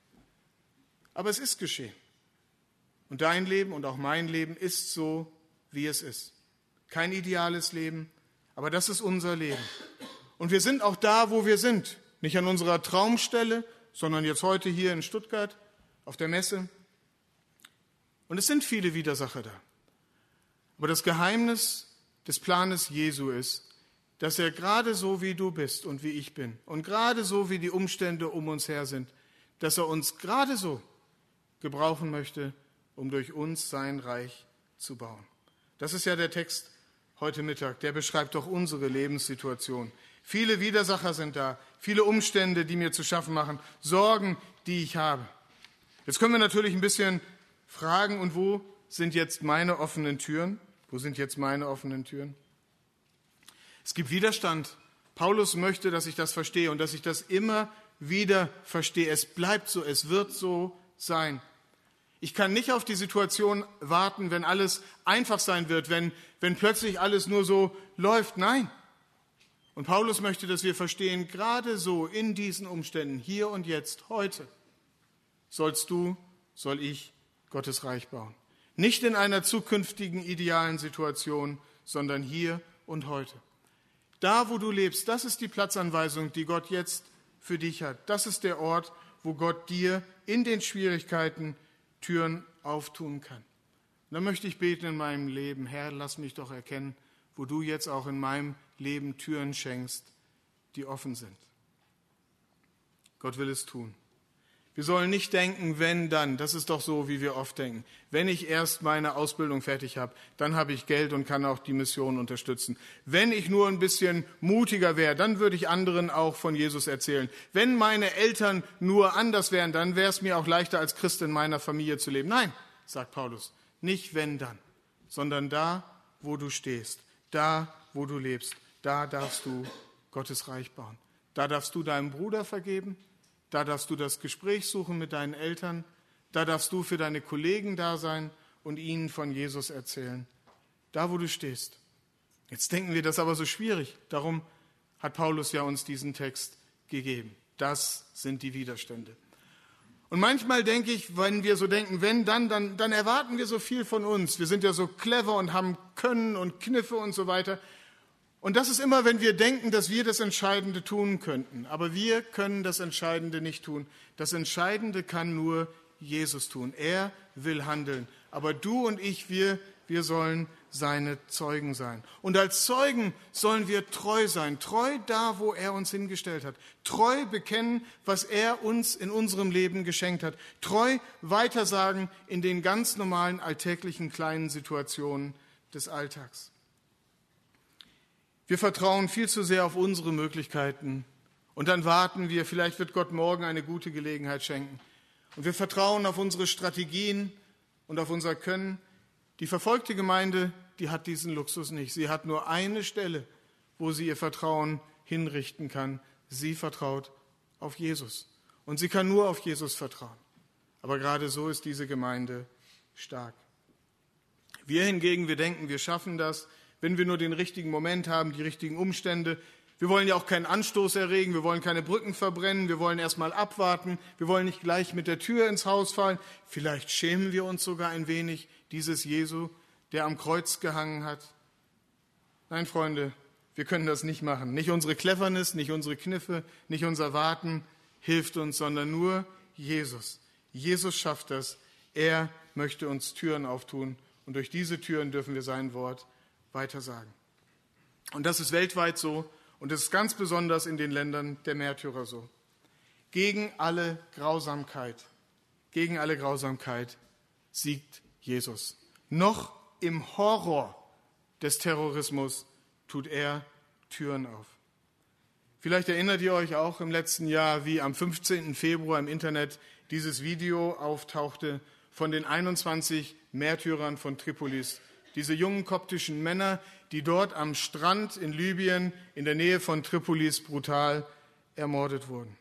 Aber es ist geschehen. Und dein Leben und auch mein Leben ist so, wie es ist. Kein ideales Leben, aber das ist unser Leben. Und wir sind auch da, wo wir sind. Nicht an unserer Traumstelle, sondern jetzt heute hier in Stuttgart auf der Messe. Und es sind viele Widersacher da. Aber das Geheimnis des Planes Jesu ist, dass er gerade so, wie du bist und wie ich bin und gerade so, wie die Umstände um uns her sind, dass er uns gerade so gebrauchen möchte, um durch uns sein Reich zu bauen. Das ist ja der Text heute Mittag, der beschreibt doch unsere Lebenssituation. Viele Widersacher sind da, viele Umstände, die mir zu schaffen machen, Sorgen, die ich habe. Jetzt können wir natürlich ein bisschen fragen, und wo sind jetzt meine offenen Türen? Wo sind jetzt meine offenen Türen? Es gibt Widerstand. Paulus möchte, dass ich das verstehe und dass ich das immer wieder verstehe. Es bleibt so, es wird so sein. Ich kann nicht auf die Situation warten, wenn alles einfach sein wird, wenn, wenn plötzlich alles nur so läuft. Nein. Und Paulus möchte, dass wir verstehen, gerade so in diesen Umständen, hier und jetzt, heute, sollst du, soll ich Gottes Reich bauen. Nicht in einer zukünftigen idealen Situation, sondern hier und heute. Da, wo du lebst, das ist die Platzanweisung, die Gott jetzt für dich hat. Das ist der Ort, wo Gott dir in den Schwierigkeiten Türen auftun kann. Und dann möchte ich beten in meinem Leben, Herr, lass mich doch erkennen, wo du jetzt auch in meinem Leben Türen schenkst, die offen sind. Gott will es tun. Wir sollen nicht denken, wenn, dann. Das ist doch so, wie wir oft denken. Wenn ich erst meine Ausbildung fertig habe, dann habe ich Geld und kann auch die Mission unterstützen. Wenn ich nur ein bisschen mutiger wäre, dann würde ich anderen auch von Jesus erzählen. Wenn meine Eltern nur anders wären, dann wäre es mir auch leichter, als Christ in meiner Familie zu leben. Nein, sagt Paulus, nicht wenn, dann, sondern da, wo du stehst, da, wo du lebst, da darfst du Gottes Reich bauen. Da darfst du deinem Bruder vergeben. Da darfst du das Gespräch suchen mit deinen Eltern. Da darfst du für deine Kollegen da sein und ihnen von Jesus erzählen. Da, wo du stehst. Jetzt denken wir, das ist aber so schwierig. Darum hat Paulus ja uns diesen Text gegeben. Das sind die Widerstände. Und manchmal denke ich, wenn wir so denken, wenn, dann, dann, dann erwarten wir so viel von uns. Wir sind ja so clever und haben Können und Kniffe und so weiter. Und das ist immer, wenn wir denken, dass wir das Entscheidende tun könnten. Aber wir können das Entscheidende nicht tun. Das Entscheidende kann nur Jesus tun. Er will handeln. Aber du und ich, wir, wir sollen seine Zeugen sein. Und als Zeugen sollen wir treu sein. Treu da, wo er uns hingestellt hat. Treu bekennen, was er uns in unserem Leben geschenkt hat. Treu weitersagen in den ganz normalen, alltäglichen, kleinen Situationen des Alltags. Wir vertrauen viel zu sehr auf unsere Möglichkeiten und dann warten wir, vielleicht wird Gott morgen eine gute Gelegenheit schenken. Und wir vertrauen auf unsere Strategien und auf unser Können. Die verfolgte Gemeinde, die hat diesen Luxus nicht. Sie hat nur eine Stelle, wo sie ihr Vertrauen hinrichten kann. Sie vertraut auf Jesus. Und sie kann nur auf Jesus vertrauen. Aber gerade so ist diese Gemeinde stark. Wir hingegen, wir denken, wir schaffen das, wenn wir nur den richtigen Moment haben, die richtigen Umstände. Wir wollen ja auch keinen Anstoß erregen, wir wollen keine Brücken verbrennen, wir wollen erstmal abwarten, wir wollen nicht gleich mit der Tür ins Haus fallen. Vielleicht schämen wir uns sogar ein wenig dieses Jesu, der am Kreuz gehangen hat. Nein, Freunde, wir können das nicht machen. Nicht unsere Cleverness, nicht unsere Kniffe, nicht unser Warten hilft uns, sondern nur Jesus. Jesus schafft das. Er möchte uns Türen auftun und durch diese Türen dürfen wir sein Wort weitersagen. Und das ist weltweit so und es ist ganz besonders in den Ländern der Märtyrer so. Gegen alle Grausamkeit, gegen alle Grausamkeit siegt Jesus. Noch im Horror des Terrorismus tut er Türen auf. Vielleicht erinnert ihr euch auch im letzten Jahr, wie am fünfzehnten Februar im Internet dieses Video auftauchte von den einundzwanzig Märtyrern von Tripolis. Diese jungen koptischen Männer, die dort am Strand in Libyen in der Nähe von Tripolis brutal ermordet wurden.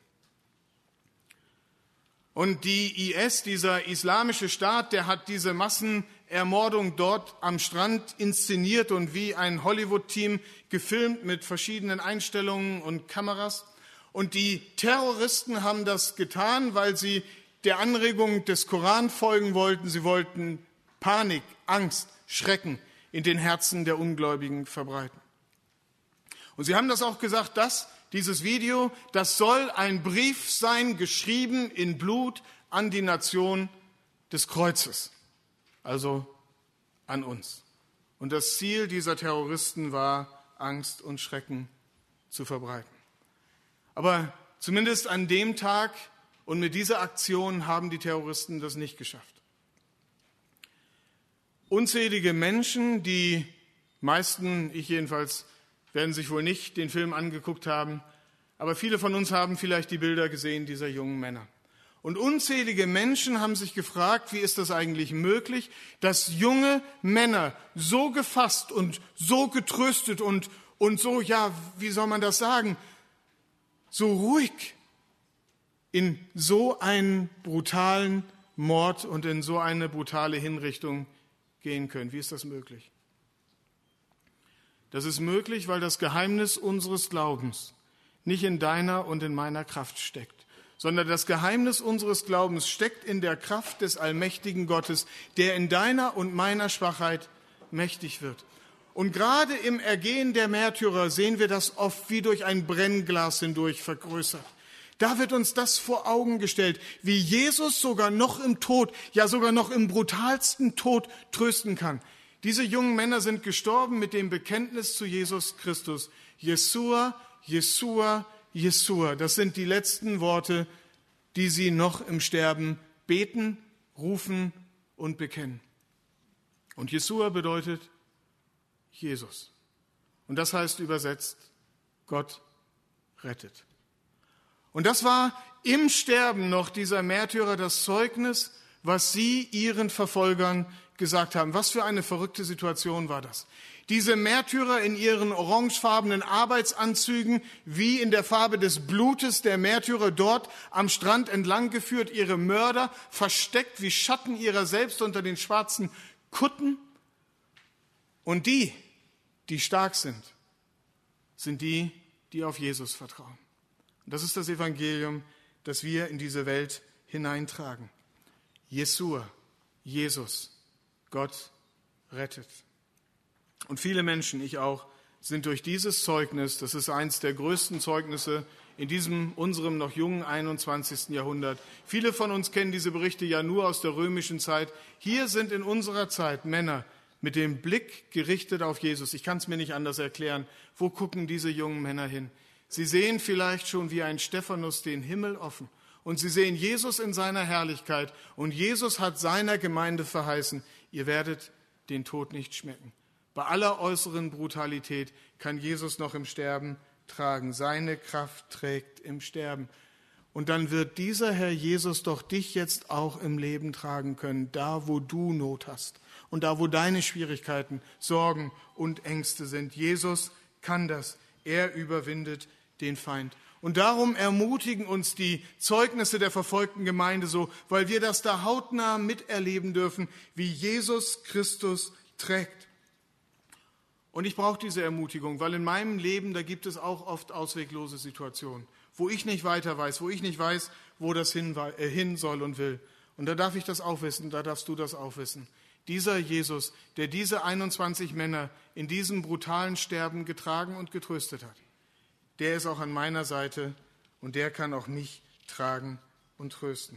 Und die I S, dieser islamische Staat, der hat diese Massenermordung dort am Strand inszeniert und wie ein Hollywood-Team gefilmt mit verschiedenen Einstellungen und Kameras. Und die Terroristen haben das getan, weil sie der Anregung des Koran folgen wollten. Sie wollten Panik, Angst, Schrecken in den Herzen der Ungläubigen verbreiten. Und sie haben das auch gesagt, dass dieses Video, das soll ein Brief sein, geschrieben in Blut an die Nation des Kreuzes, also an uns. Und das Ziel dieser Terroristen war, Angst und Schrecken zu verbreiten. Aber zumindest an dem Tag und mit dieser Aktion haben die Terroristen das nicht geschafft. Unzählige Menschen, die meisten, ich jedenfalls, werden sich wohl nicht den Film angeguckt haben, aber viele von uns haben vielleicht die Bilder gesehen dieser jungen Männer. Und unzählige Menschen haben sich gefragt, wie ist das eigentlich möglich, dass junge Männer so gefasst und so getröstet und, und so, ja, wie soll man das sagen, so ruhig in so einen brutalen Mord und in so eine brutale Hinrichtung gehen können. Wie ist das möglich? Das ist möglich, weil das Geheimnis unseres Glaubens nicht in deiner und in meiner Kraft steckt, sondern das Geheimnis unseres Glaubens steckt in der Kraft des allmächtigen Gottes, der in deiner und meiner Schwachheit mächtig wird. Und gerade im Ergehen der Märtyrer sehen wir das oft wie durch ein Brennglas hindurch vergrößert. Da wird uns das vor Augen gestellt, wie Jesus sogar noch im Tod, ja sogar noch im brutalsten Tod trösten kann. Diese jungen Männer sind gestorben mit dem Bekenntnis zu Jesus Christus. Jesua, Jesua, Jesua. Das sind die letzten Worte, die sie noch im Sterben beten, rufen und bekennen. Und Jesua bedeutet Jesus. Und das heißt übersetzt, Gott rettet. Und das war im Sterben noch dieser Märtyrer das Zeugnis, was sie ihren Verfolgern gesagt haben. Was für eine verrückte Situation war das. Diese Märtyrer in ihren orangefarbenen Arbeitsanzügen, wie in der Farbe des Blutes der Märtyrer dort am Strand entlang geführt, ihre Mörder versteckt wie Schatten ihrer selbst unter den schwarzen Kutten. Und die, die stark sind, sind die, die auf Jesus vertrauen. Und das ist das Evangelium, das wir in diese Welt hineintragen. Jesua, Jesus, Gott rettet. Und viele Menschen, ich auch, sind durch dieses Zeugnis, das ist eines der größten Zeugnisse in diesem, unserem noch jungen einundzwanzigsten Jahrhundert. Viele von uns kennen diese Berichte ja nur aus der römischen Zeit. Hier sind in unserer Zeit Männer mit dem Blick gerichtet auf Jesus. Ich kann es mir nicht anders erklären. Wo gucken diese jungen Männer hin? Sie sehen vielleicht schon wie ein Stephanus den Himmel offen. Und sie sehen Jesus in seiner Herrlichkeit. Und Jesus hat seiner Gemeinde verheißen, ihr werdet den Tod nicht schmecken. Bei aller äußeren Brutalität kann Jesus noch im Sterben tragen. Seine Kraft trägt im Sterben. Und dann wird dieser Herr Jesus doch dich jetzt auch im Leben tragen können, da wo du Not hast und da wo deine Schwierigkeiten, Sorgen und Ängste sind. Jesus kann das. Er überwindet den Feind. Und darum ermutigen uns die Zeugnisse der verfolgten Gemeinde so, weil wir das da hautnah miterleben dürfen, wie Jesus Christus trägt. Und ich brauche diese Ermutigung, weil in meinem Leben, da gibt es auch oft ausweglose Situationen, wo ich nicht weiter weiß, wo ich nicht weiß, wo das hin, äh, hin soll und will. Und da darf ich das auch wissen, da darfst du das auch wissen. Dieser Jesus, der diese einundzwanzig Männer in diesem brutalen Sterben getragen und getröstet hat, der ist auch an meiner Seite und der kann auch mich tragen und trösten.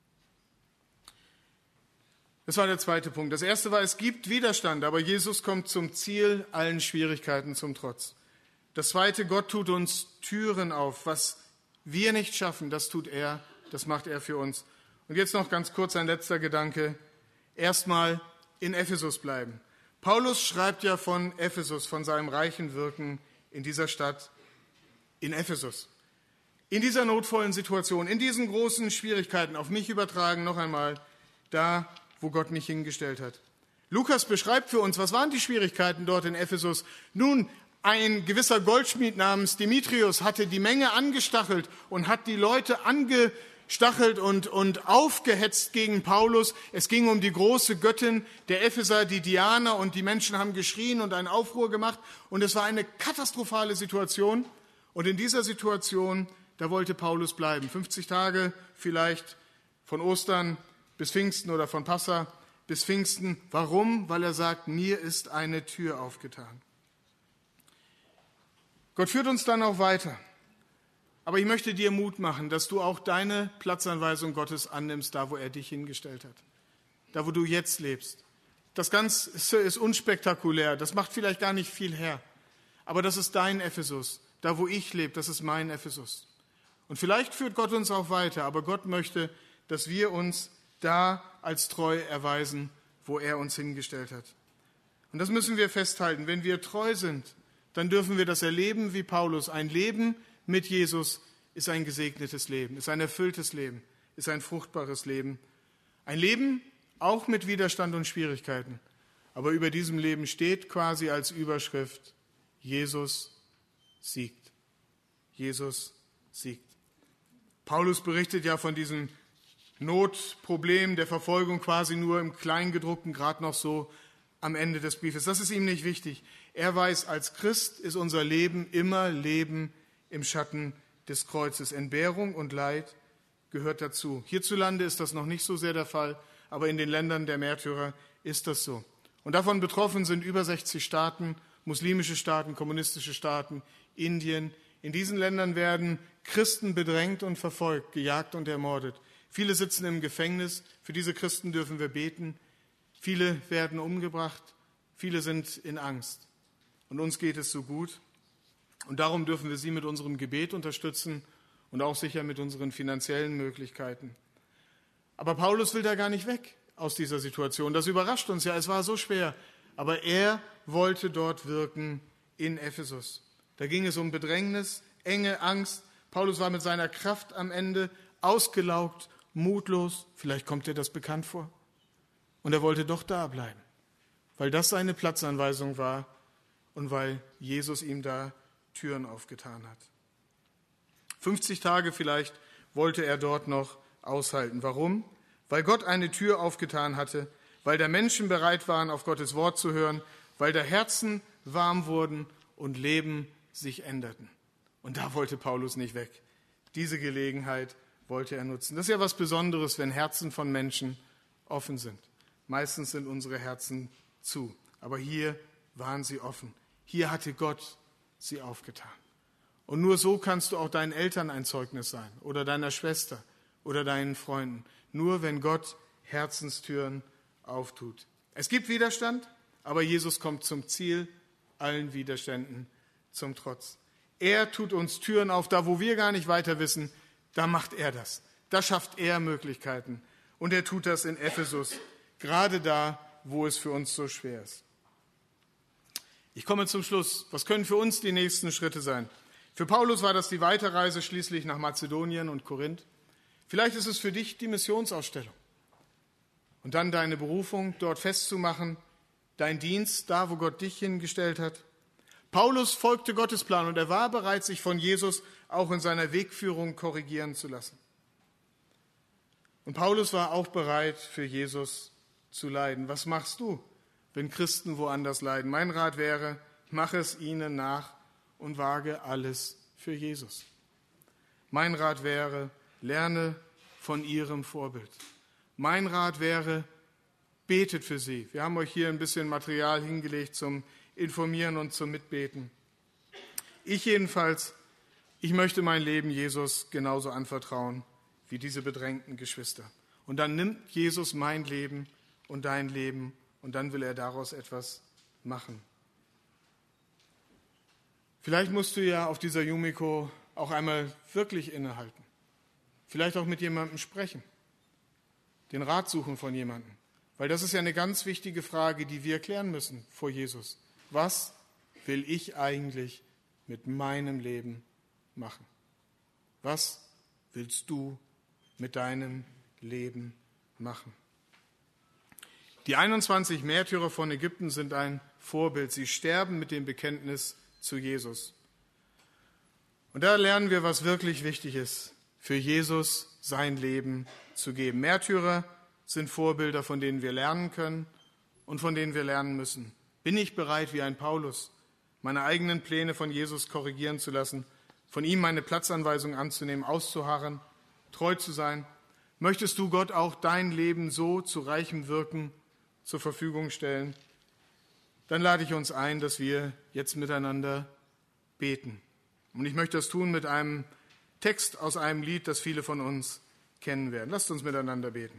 Das war der zweite Punkt. Das erste war, es gibt Widerstand, aber Jesus kommt zum Ziel, allen Schwierigkeiten zum Trotz. Das zweite, Gott tut uns Türen auf. Was wir nicht schaffen, das tut er, das macht er für uns. Und jetzt noch ganz kurz ein letzter Gedanke. Erstmal in Ephesus bleiben. Paulus schreibt ja von Ephesus, von seinem reichen Wirken in dieser Stadt, in Ephesus. In dieser notvollen Situation, in diesen großen Schwierigkeiten, auf mich übertragen noch einmal, da, wo Gott mich hingestellt hat. Lukas beschreibt für uns, was waren die Schwierigkeiten dort in Ephesus? Nun, ein gewisser Goldschmied namens Demetrius hatte die Menge angestachelt und hat die Leute angestachelt und, und aufgehetzt gegen Paulus. Es ging um die große Göttin der Epheser, die Diana, und die Menschen haben geschrien und einen Aufruhr gemacht. Und es war eine katastrophale Situation. Und in dieser Situation, da wollte Paulus bleiben. fünfzig Tage vielleicht von Ostern bis Pfingsten oder von Passa bis Pfingsten. Warum? Weil er sagt, mir ist eine Tür aufgetan. Gott führt uns dann auch weiter. Aber ich möchte dir Mut machen, dass du auch deine Platzanweisung Gottes annimmst, da wo er dich hingestellt hat. Da wo du jetzt lebst. Das Ganze ist unspektakulär, das macht vielleicht gar nicht viel her. Aber das ist dein Ephesus. Da wo ich lebe, das ist mein Ephesus. Und vielleicht führt Gott uns auch weiter, aber Gott möchte, dass wir uns da als treu erweisen, wo er uns hingestellt hat. Und das müssen wir festhalten. Wenn wir treu sind, dann dürfen wir das erleben wie Paulus. Ein Leben mit Jesus ist ein gesegnetes Leben, ist ein erfülltes Leben, ist ein fruchtbares Leben. Ein Leben auch mit Widerstand und Schwierigkeiten. Aber über diesem Leben steht quasi als Überschrift, Jesus siegt. Jesus siegt. Paulus berichtet ja von diesem Notproblem der Verfolgung quasi nur im Kleingedruckten, gerade noch so am Ende des Briefes. Das ist ihm nicht wichtig. Er weiß, als Christ ist unser Leben immer Leben im Schatten des Kreuzes. Entbehrung und Leid gehört dazu. Hierzulande ist das noch nicht so sehr der Fall, aber in den Ländern der Märtyrer ist das so. Und davon betroffen sind über sechzig Staaten, muslimische Staaten, kommunistische Staaten, Indien. In diesen Ländern werden Christen bedrängt und verfolgt, gejagt und ermordet. Viele sitzen im Gefängnis, für diese Christen dürfen wir beten. Viele werden umgebracht, viele sind in Angst. Und uns geht es so gut. Und darum dürfen wir sie mit unserem Gebet unterstützen und auch sicher mit unseren finanziellen Möglichkeiten. Aber Paulus will da gar nicht weg aus dieser Situation. Das überrascht uns ja, es war so schwer. Aber er wollte dort wirken in Ephesus. Da ging es um Bedrängnis, Enge, Angst. Paulus war mit seiner Kraft am Ende ausgelaugt, mutlos. Vielleicht kommt dir das bekannt vor. Und er wollte doch da bleiben, weil das seine Platzanweisung war und weil Jesus ihm da Türen aufgetan hat. fünfzig Tage vielleicht wollte er dort noch aushalten. Warum? Weil Gott eine Tür aufgetan hatte, weil da Menschen bereit waren, auf Gottes Wort zu hören, weil da Herzen warm wurden und Leben sich änderten. Und da wollte Paulus nicht weg. Diese Gelegenheit wollte er nutzen. Das ist ja was Besonderes, wenn Herzen von Menschen offen sind. Meistens sind unsere Herzen zu, aber hier waren sie offen. Hier hatte Gott sie aufgetan. Und nur so kannst du auch deinen Eltern ein Zeugnis sein oder deiner Schwester oder deinen Freunden. Nur wenn Gott Herzenstüren auftut. Es gibt Widerstand, aber Jesus kommt zum Ziel, allen Widerständen zum Trotz. Er tut uns Türen auf, da wo wir gar nicht weiter wissen, da macht er das. Da schafft er Möglichkeiten. Und er tut das in Ephesus, gerade da, wo es für uns so schwer ist. Ich komme zum Schluss. Was können für uns die nächsten Schritte sein? Für Paulus war das die Weiterreise schließlich nach Mazedonien und Korinth. Vielleicht ist es für dich die Missionsausstellung. Und dann deine Berufung dort festzumachen, dein Dienst da, wo Gott dich hingestellt hat. Paulus folgte Gottes Plan und er war bereit, sich von Jesus auch in seiner Wegführung korrigieren zu lassen. Und Paulus war auch bereit, für Jesus zu leiden. Was machst du, wenn Christen woanders leiden? Mein Rat wäre, mach es ihnen nach und wage alles für Jesus. Mein Rat wäre, lerne von ihrem Vorbild. Mein Rat wäre, betet für sie. Wir haben euch hier ein bisschen Material hingelegt zum Informieren und zum Mitbeten. Ich jedenfalls, ich möchte mein Leben Jesus genauso anvertrauen wie diese bedrängten Geschwister. Und dann nimmt Jesus mein Leben und dein Leben und dann will er daraus etwas machen. Vielleicht musst du ja auf dieser Yumiko auch einmal wirklich innehalten. Vielleicht auch mit jemandem sprechen. Den Rat suchen von jemandem. Weil das ist ja eine ganz wichtige Frage, die wir klären müssen vor Jesus. Was will ich eigentlich mit meinem Leben machen? Was willst du mit deinem Leben machen? Die einundzwanzig Märtyrer von Ägypten sind ein Vorbild. Sie sterben mit dem Bekenntnis zu Jesus. Und da lernen wir, was wirklich wichtig ist, für Jesus sein Leben zu geben. Märtyrer sind Vorbilder, von denen wir lernen können und von denen wir lernen müssen. Bin ich bereit, wie ein Paulus, meine eigenen Pläne von Jesus korrigieren zu lassen, von ihm meine Platzanweisung anzunehmen, auszuharren, treu zu sein? Möchtest du Gott auch dein Leben so zu reichem Wirken zur Verfügung stellen? Dann lade ich uns ein, dass wir jetzt miteinander beten. Und ich möchte das tun mit einem Text aus einem Lied, das viele von uns kennen werden. Lasst uns miteinander beten.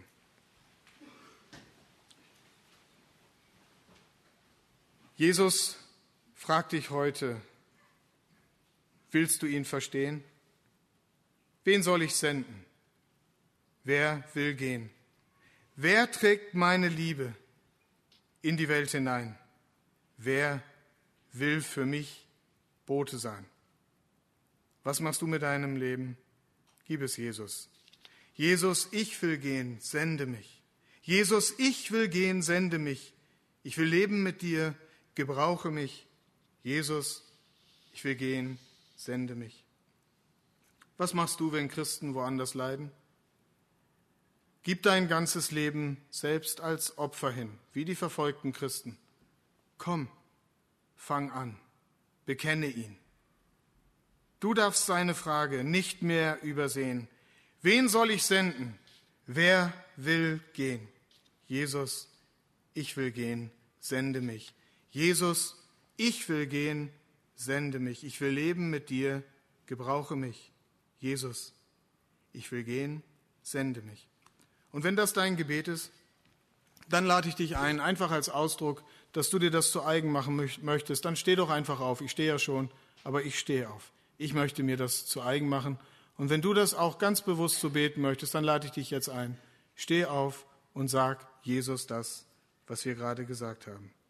Jesus fragt dich heute, willst du ihn verstehen? Wen soll ich senden? Wer will gehen? Wer trägt meine Liebe in die Welt hinein? Wer will für mich Bote sein? Was machst du mit deinem Leben? Gib es Jesus. Jesus, ich will gehen, sende mich. Jesus, ich will gehen, sende mich. Ich will leben mit dir, gebrauche mich. Jesus, ich will gehen, sende mich. Was machst du, wenn Christen woanders leiden? Gib dein ganzes Leben selbst als Opfer hin, wie die verfolgten Christen. Komm, fang an, bekenne ihn. Du darfst seine Frage nicht mehr übersehen. Wen soll ich senden? Wer will gehen? Jesus, ich will gehen, sende mich. Jesus, ich will gehen, sende mich. Ich will leben mit dir, gebrauche mich. Jesus, ich will gehen, sende mich. Und wenn das dein Gebet ist, dann lade ich dich ein, einfach als Ausdruck, dass du dir das zu eigen machen möchtest. Dann steh doch einfach auf. Ich stehe ja schon, aber ich stehe auf. Ich möchte mir das zu eigen machen. Und wenn du das auch ganz bewusst so beten möchtest, dann lade ich dich jetzt ein. Steh auf und sag Jesus das, was wir gerade gesagt haben.